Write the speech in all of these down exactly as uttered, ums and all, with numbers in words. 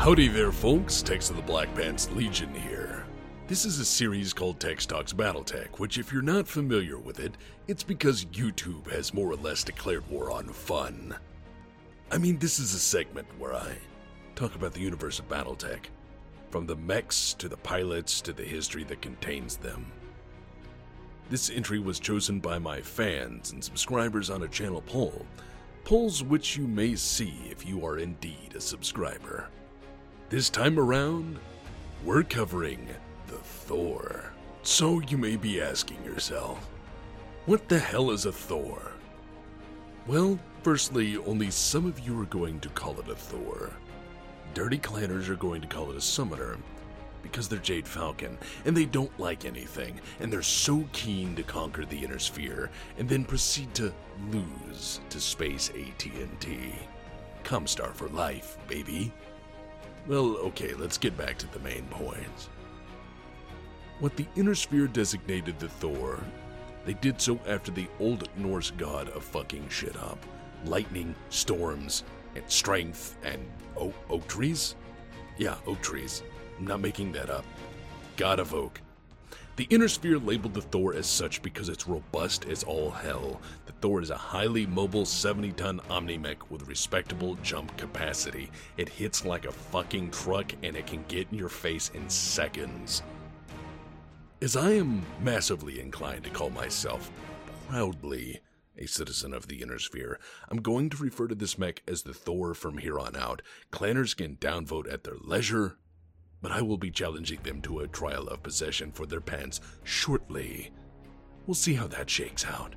Howdy there, folks. Tex of the Black Pants Legion here. This is a series called Tex Talks Battletech, which if you're not familiar with it, it's because YouTube has more or less declared war on fun. I mean, this is a segment where I talk about the universe of Battletech, from the mechs to the pilots to the history that contains them. This entry was chosen by my fans and subscribers on a channel poll, polls which you may see if you are indeed a subscriber. This time around, we're covering the Thor. So you may be asking yourself, what the hell is a Thor? Well, firstly, only some of you are going to call it a Thor. Dirty Clanners are going to call it a Summoner, because they're Jade Falcon, and they don't like anything, and they're so keen to conquer the Inner Sphere, and then proceed to lose to Space A T and T. Comstar for life, baby. Well, okay, let's get back to the main points. What the Inner Sphere designated the Thor, they did so after the Old Norse god of fucking shit up. Lightning, storms, and strength, and oak, oak trees? Yeah, oak trees. I'm not making that up. God of Oak. The Inner Sphere labeled the Thor as such because it's robust as all hell. The Thor is a highly mobile seventy-ton Omnimech with respectable jump capacity. It hits like a fucking truck and it can get in your face in seconds. As I am massively inclined to call myself proudly a citizen of the Inner Sphere, I'm going to refer to this mech as the Thor from here on out. Clanners can downvote at their leisure, but I will be challenging them to a trial of possession for their pants shortly. We'll see how that shakes out.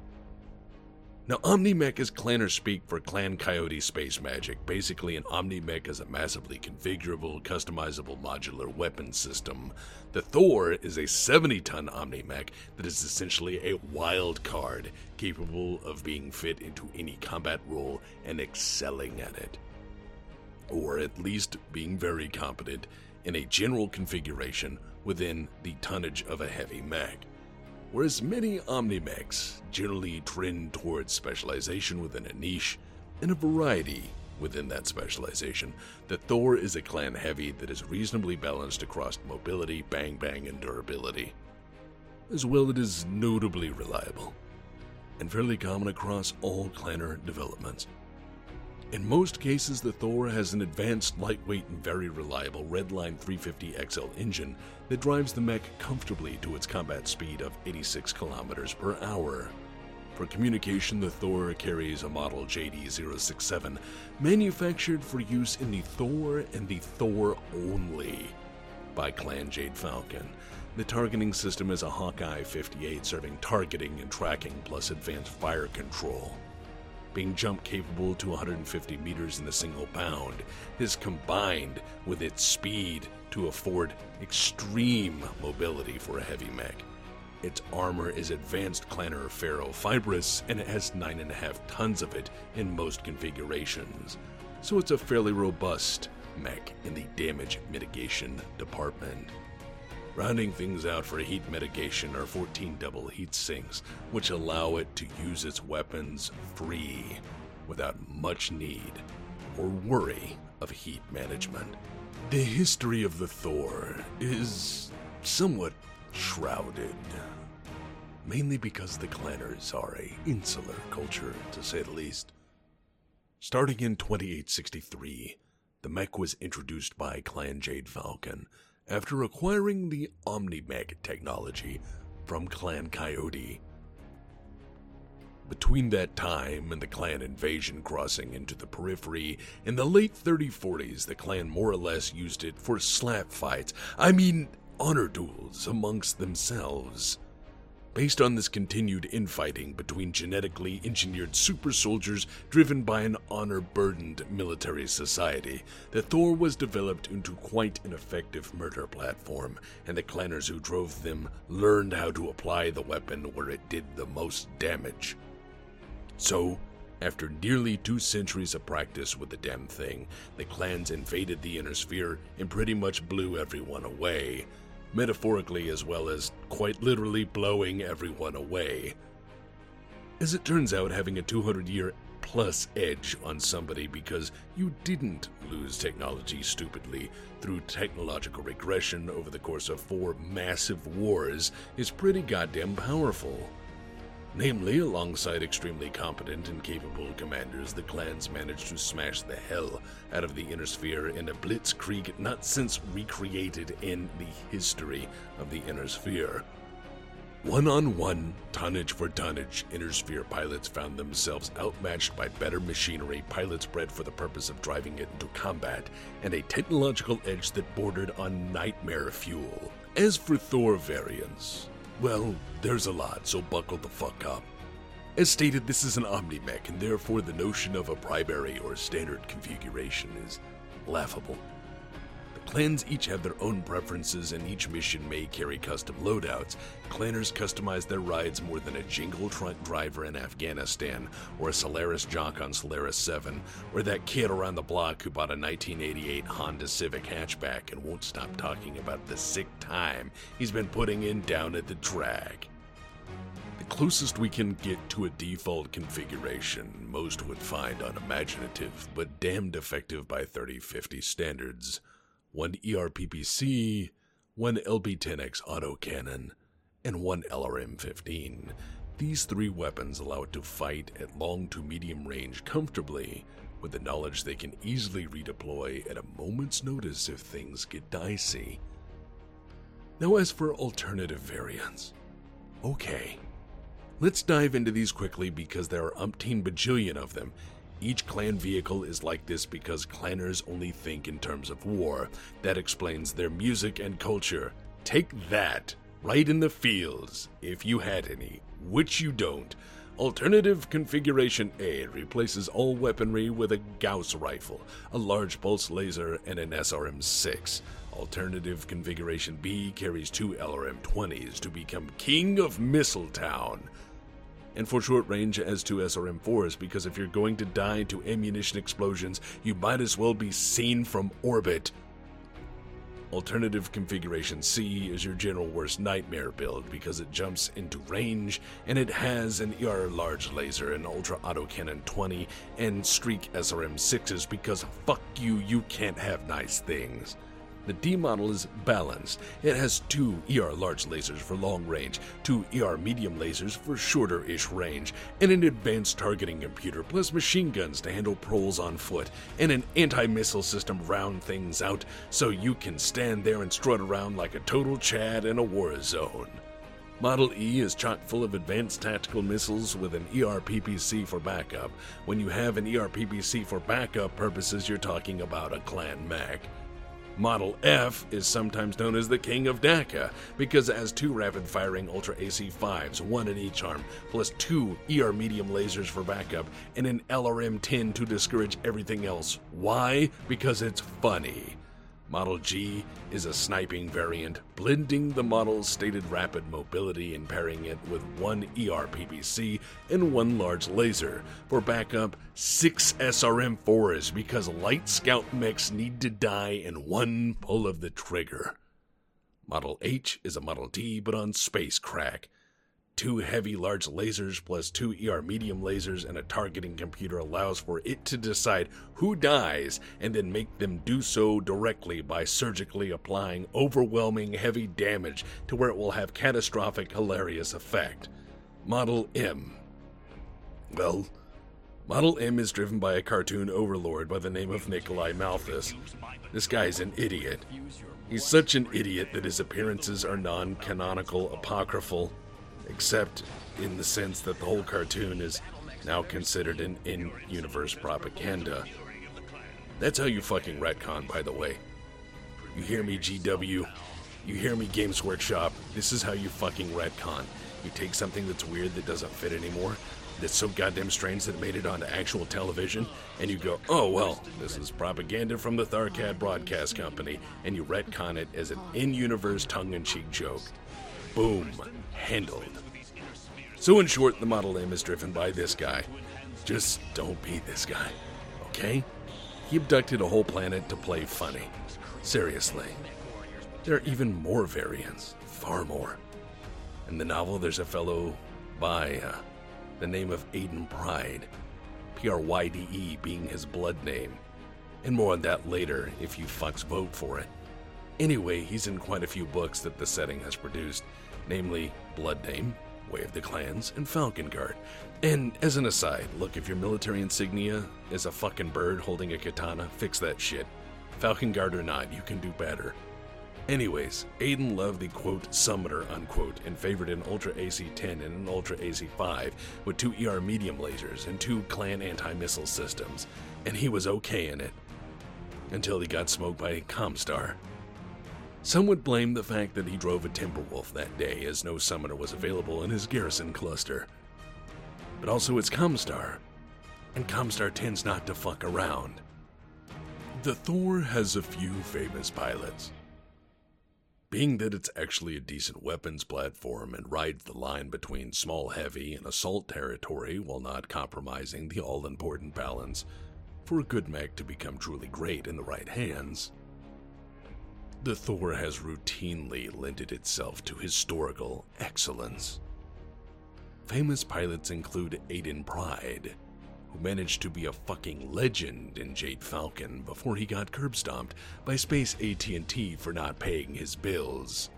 Now, Omnimech is Clanner speak for Clan Coyote Space Magic. Basically, an Omnimech is a massively configurable, customizable modular weapon system. The Thor is a seventy-ton Omnimech that is essentially a wild card, capable of being fit into any combat role and excelling at it. Or at least being very competent in a general configuration within the tonnage of a heavy mech. Whereas many Omnimechs generally trend towards specialization within a niche and a variety within that specialization, the Thor is a clan heavy that is reasonably balanced across mobility, bang bang, and durability. As well, it is notably reliable and fairly common across all clanner developments. In most cases, the Thor has an advanced, lightweight, and very reliable Redline three fifty X L engine that drives the mech comfortably to its combat speed of eighty-six kilometers per hour. For communication, the Thor carries a model J D zero six seven, manufactured for use in the Thor and the Thor only by Clan Jade Falcon. The targeting system is a Hawkeye fifty-eight, serving targeting and tracking plus advanced fire control. Being jump capable to one hundred fifty meters in a single bound, is combined with its speed to afford extreme mobility for a heavy mech. Its armor is advanced Clanner ferrofibrous, and it has nine point five tons of it in most configurations, so it's a fairly robust mech in the damage mitigation department. Rounding things out for heat mitigation are fourteen double heat sinks, which allow it to use its weapons free, without much need or worry of heat management. The history of the Thor is somewhat shrouded, mainly because the Clanners are a insular culture, to say the least. Starting in twenty-eight sixty-three, the mech was introduced by Clan Jade Falcon, after acquiring the Omnimech technology from Clan Coyote. Between that time and the clan invasion crossing into the periphery, in the late thirties forties, the clan more or less used it for slap fights, I mean honor duels amongst themselves. Based on this continued infighting between genetically engineered super soldiers driven by an honor-burdened military society, the Thor was developed into quite an effective murder platform, and the clanners who drove them learned how to apply the weapon where it did the most damage. So, after nearly two centuries of practice with the damn thing, the clans invaded the Inner Sphere and pretty much blew everyone away, metaphorically as well as quite literally blowing everyone away. As it turns out, having a two hundred year plus edge on somebody because you didn't lose technology stupidly through technological regression over the course of four massive wars is pretty goddamn powerful. Namely, alongside extremely competent and capable commanders, the clans managed to smash the hell out of the Inner Sphere in a blitzkrieg not since recreated in the history of the Inner Sphere. One-on-one, tonnage for tonnage, Inner Sphere pilots found themselves outmatched by better machinery, pilots bred for the purpose of driving it into combat, and a technological edge that bordered on nightmare fuel. As for Thor variants, well, there's a lot, so buckle the fuck up. As stated, this is an Omni-Mech, and therefore the notion of a primary or standard configuration is laughable. The clans each have their own preferences, and each mission may carry custom loadouts. Clanners customize their rides more than a jingle truck driver in Afghanistan, or a Solaris jock on Solaris seven, or that kid around the block who bought a nineteen eighty-eight Honda Civic hatchback and won't stop talking about the sick time he's been putting in down at the track. The closest we can get to a default configuration most would find unimaginative, but damned effective by thirty fifty standards. One E R P P C, one L B ten X autocannon, and one L R M fifteen. These three weapons allow it to fight at long to medium range comfortably, with the knowledge they can easily redeploy at a moment's notice if things get dicey. Now as for alternative variants, okay, let's dive into these quickly because there are umpteen bajillion of them. Each clan vehicle is like this because clanners only think in terms of war. That explains their music and culture. Take that, right in the fields, if you had any, which you don't. Alternative Configuration A replaces all weaponry with a Gauss rifle, a large pulse laser, and an S R M six. Alternative Configuration B carries two L R M twenties to become King of Mistletown. And for short range, it has two S R M fours, because if you're going to die to ammunition explosions, you might as well be seen from orbit. Alternative Configuration C is your general worst nightmare build because it jumps into range, and it has an E R large laser, an Ultra Autocannon twenty, and Streak S R M sixes because fuck you, you can't have nice things. The D model is balanced. It has two E R large lasers for long range, two E R medium lasers for shorter-ish range, and an advanced targeting computer, plus machine guns to handle proles on foot, and an anti-missile system to round things out so you can stand there and strut around like a total Chad in a war zone. Model E is chock full of advanced tactical missiles with an E R P P C for backup. When you have an E R P P C for backup purposes, you're talking about a clan mech. Model F is sometimes known as the King of Daka because it has two rapid-firing Ultra A C fives, one in each arm, plus two E R medium lasers for backup, and an L R M ten to discourage everything else. Why? Because it's funny. Model G is a sniping variant, blending the model's stated rapid mobility and pairing it with one E R P P C and one large laser. For backup, six S R M fours because light scout mechs need to die in one pull of the trigger. Model H is a Model D but on space crack. Two heavy large lasers plus two E R medium lasers and a targeting computer allows for it to decide who dies and then make them do so directly by surgically applying overwhelming heavy damage to where it will have catastrophic hilarious effect. Model M. Well, Model M is driven by a cartoon overlord by the name of Nikolai Malthus. This guy's an idiot. He's such an idiot that his appearances are non-canonical, apocryphal, except in the sense that the whole cartoon is now considered an in-universe propaganda. That's how you fucking retcon, by the way. You hear me, G W? You hear me, Games Workshop? This is how you fucking retcon. You take something that's weird that doesn't fit anymore, that's so goddamn strange that it made it onto actual television, and you go, oh well, this is propaganda from the Tharkat Broadcast Company, and you retcon it as an in-universe tongue-in-cheek joke. Boom. Handled. So in short, the Model M is driven by this guy. Just don't be this guy, okay? He abducted a whole planet to play funny. Seriously. There are even more variants. Far more. In the novel, there's a fellow by uh, the name of Aiden Pride. P R Y D E being his blood name. And more on that later if you fucks vote for it. Anyway, he's in quite a few books that the setting has produced, namely Blood Name, Way of the Clans, and Falcon Guard. And as an aside, look, if your military insignia is a fucking bird holding a katana, fix that shit. Falcon Guard or not, you can do better. Anyways, Aiden loved the quote summoner unquote and favored an Ultra A C ten and an Ultra A C five with two E R medium lasers and two clan anti-missile systems, and he was okay in it. Until he got smoked by Comstar. Some would blame the fact that he drove a Timberwolf that day, as no summoner was available in his garrison cluster. But also it's Comstar, and Comstar tends not to fuck around. The Thor has a few famous pilots. Being that it's actually a decent weapons platform and rides the line between small heavy and assault territory while not compromising the all-important balance for a good mech to become truly great in the right hands, the Thor has routinely lended itself to historical excellence. Famous pilots include Aiden Pride, who managed to be a fucking legend in Jade Falcon before he got curb stomped by Space A T and T for not paying his bills.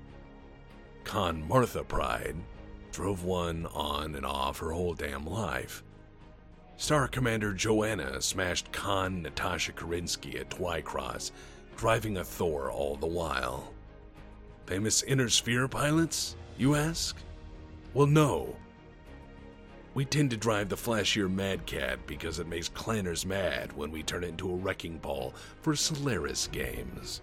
Con Martha Pride drove one on and off her whole damn life. Star Commander Joanna smashed Con Natasha Karinsky at Twycross, driving a Thor all the while. Famous Inner Sphere pilots, you ask? Well, no. We tend to drive the flashier Mad Cat because it makes clanners mad when we turn it into a wrecking ball for Solaris games.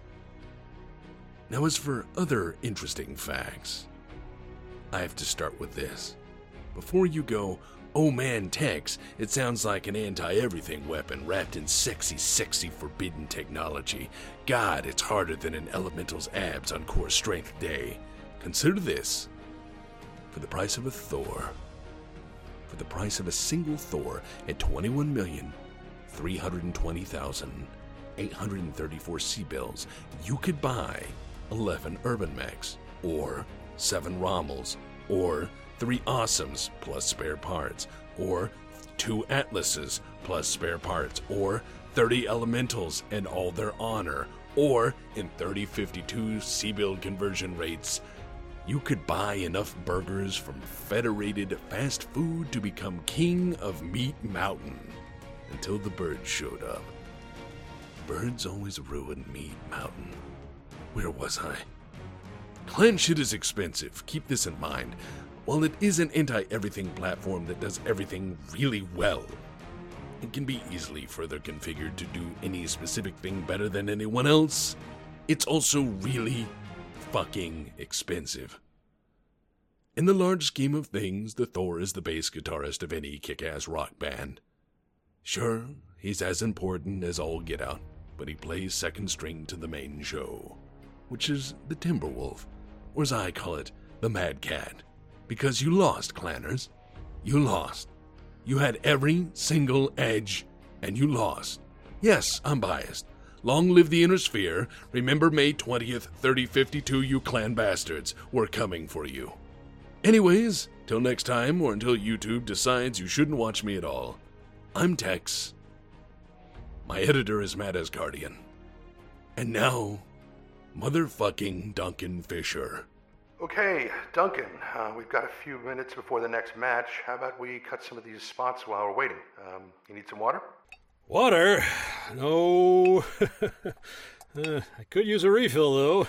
Now, as for other interesting facts, I have to start with this. Before you go, oh man, Tex, it sounds like an anti-everything weapon wrapped in sexy, sexy forbidden technology. God, it's harder than an elemental's abs on core strength day. Consider this. For the price of a Thor, for the price of a single Thor at twenty-one million, three hundred twenty thousand, eight hundred thirty-four C-bills, you could buy eleven Urban Mechs, or seven Rommels, or three Awesomes plus spare parts, or two Atlases plus spare parts, or thirty Elementals and all their honor, or in thirty fifty-two C-build conversion rates, you could buy enough burgers from Federated Fast Food to become king of Meat Mountain. Until the birds showed up. Birds always ruin Meat Mountain. Where was I? Clan shit is expensive, keep this in mind. While it is an anti-everything platform that does everything really well, it can be easily further configured to do any specific thing better than anyone else. It's also really fucking expensive. In the large scheme of things, the Thor is the bass guitarist of any kick-ass rock band. Sure, he's as important as all get out, but he plays second string to the main show, which is the Timberwolf, or as I call it, the Mad Cat. Because you lost, clanners. You lost. You had every single edge, and you lost. Yes, I'm biased. Long live the Inner Sphere. Remember May twentieth, thirty fifty-two, you clan bastards. We're coming for you. Anyways, till next time, or until YouTube decides you shouldn't watch me at all, I'm Tex. My editor is Matt Asgardian. And now, motherfucking Duncan Fisher. Okay, Duncan, uh, we've got a few minutes before the next match. How about we cut some of these spots while we're waiting? Um, you need some water? Water? No. uh, I could use a refill, though.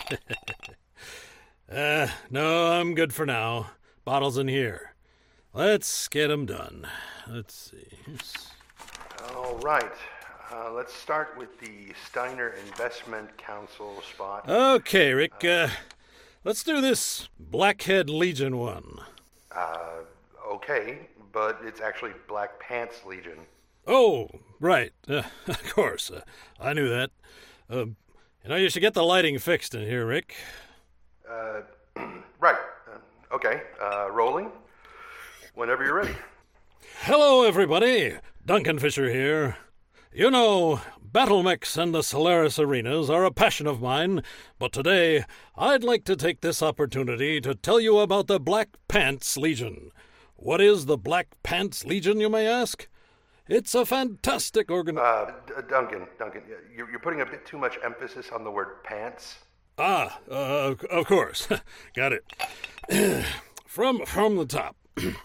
uh, no, I'm good for now. Bottle's in here. Let's get 'em done. Let's see. All right. Uh, let's start with the Steiner Investment Council spot. Okay, Rick. Uh, let's do this Blackhead Legion one. Uh, okay, but it's actually Black Pants Legion. Oh, right. Uh, of course. Uh, I knew that. Uh, you know, you should get the lighting fixed in here, Rick. Uh, right. Uh, okay. Uh, rolling. Whenever you're ready. Hello, everybody. Duncan Fisher here. You know, battle mechs and the Solaris arenas are a passion of mine, but today I'd like to take this opportunity to tell you about the Black Pants Legion. What is the Black Pants Legion, you may ask? It's a fantastic organ... Uh, D- Duncan, Duncan, you're, you're putting a bit too much emphasis on the word pants. Ah, uh, of course. Got it. from, from the top.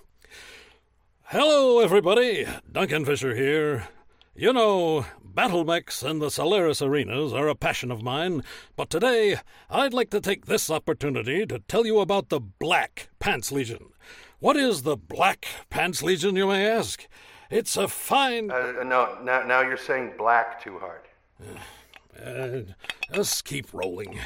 Hello, everybody. Duncan Fisher here. You know, battle mechs and the Solaris arenas are a passion of mine, but today I'd like to take this opportunity to tell you about the Black Pants Legion. What is the Black Pants Legion, you may ask? It's a fine... Uh, no, now, now you're saying black too hard. Uh, just keep rolling.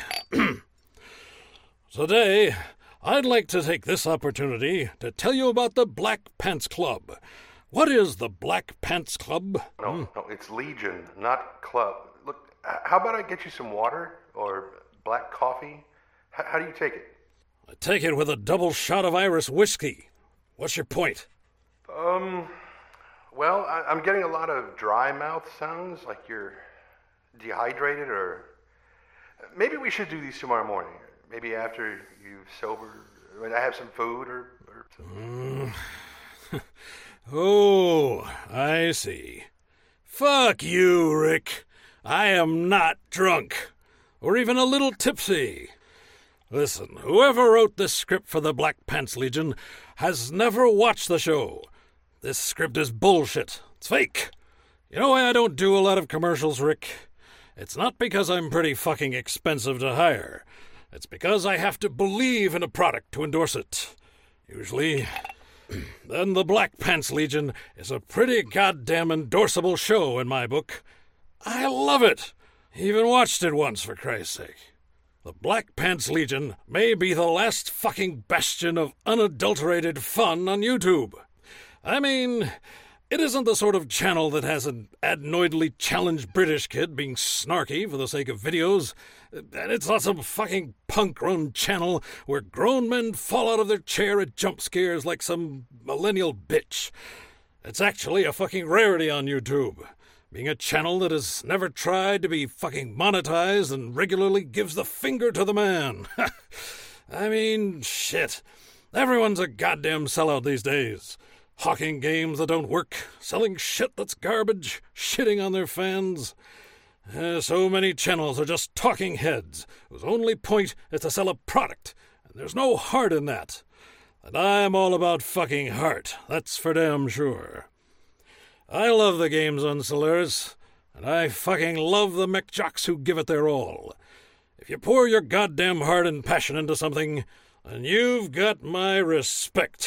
Today, I'd like to take this opportunity to tell you about the Black Pants Club. What is the Black Pants Club? No, hmm. no, it's Legion, not club. Look, how about I get you some water or black coffee? H- how do you take it? I take it with a double shot of Irish whiskey. What's your point? Um, well, I- I'm getting a lot of dry mouth sounds, like you're dehydrated, or maybe we should do these tomorrow morning. Maybe after you've sober, when I have some food or, or something. Mm. Oh, I see. Fuck you, Rick. I am not drunk, or even a little tipsy. Listen, whoever wrote this script for the Black Pants Legion has never watched the show. This script is bullshit. It's fake. You know why I don't do a lot of commercials, Rick? It's not because I'm pretty fucking expensive to hire. It's because I have to believe in a product to endorse it. Usually... Then the Black Pants Legion is a pretty goddamn endorsable show in my book. I love it. Even watched it once, for Christ's sake. The Black Pants Legion may be the last fucking bastion of unadulterated fun on YouTube. I mean, it isn't the sort of channel that has an adenoidally challenged British kid being snarky for the sake of videos. And it's not some fucking punk-run channel where grown men fall out of their chair at jump scares like some millennial bitch. It's actually a fucking rarity on YouTube, being a channel that has never tried to be fucking monetized and regularly gives the finger to the man. I mean, shit. Everyone's a goddamn sellout these days. Hawking games that don't work, selling shit that's garbage, shitting on their fans. Uh, so many channels are just talking heads, whose only point is to sell a product, and there's no heart in that. And I'm all about fucking heart, that's for damn sure. I love the games on Solaris, and I fucking love the mech jocks who give it their all. If you pour your goddamn heart and passion into something, then you've got my respect.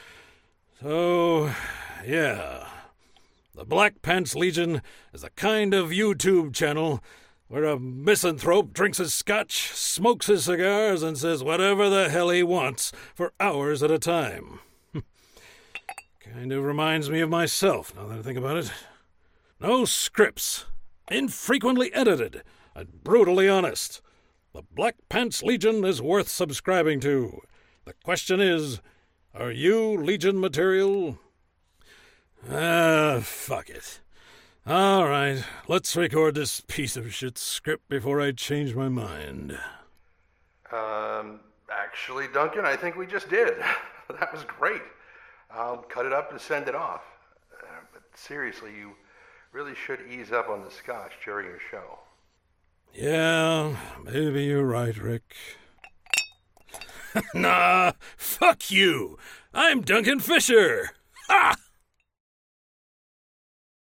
So, yeah... The Black Pants Legion is a kind of YouTube channel where a misanthrope drinks his scotch, smokes his cigars, and says whatever the hell he wants for hours at a time. Kind of reminds me of myself, now that I think about it. No scripts, infrequently edited, and brutally honest. The Black Pants Legion is worth subscribing to. The question is, are you Legion material? Ah, fuck it. All right, let's record this piece of shit script before I change my mind. Um, actually, Duncan, I think we just did. That was great. I'll cut it up and send it off. Uh, but seriously, you really should ease up on the scotch during your show. Yeah, maybe you're right, Rick. Nah, fuck you. I'm Duncan Fisher. Ha!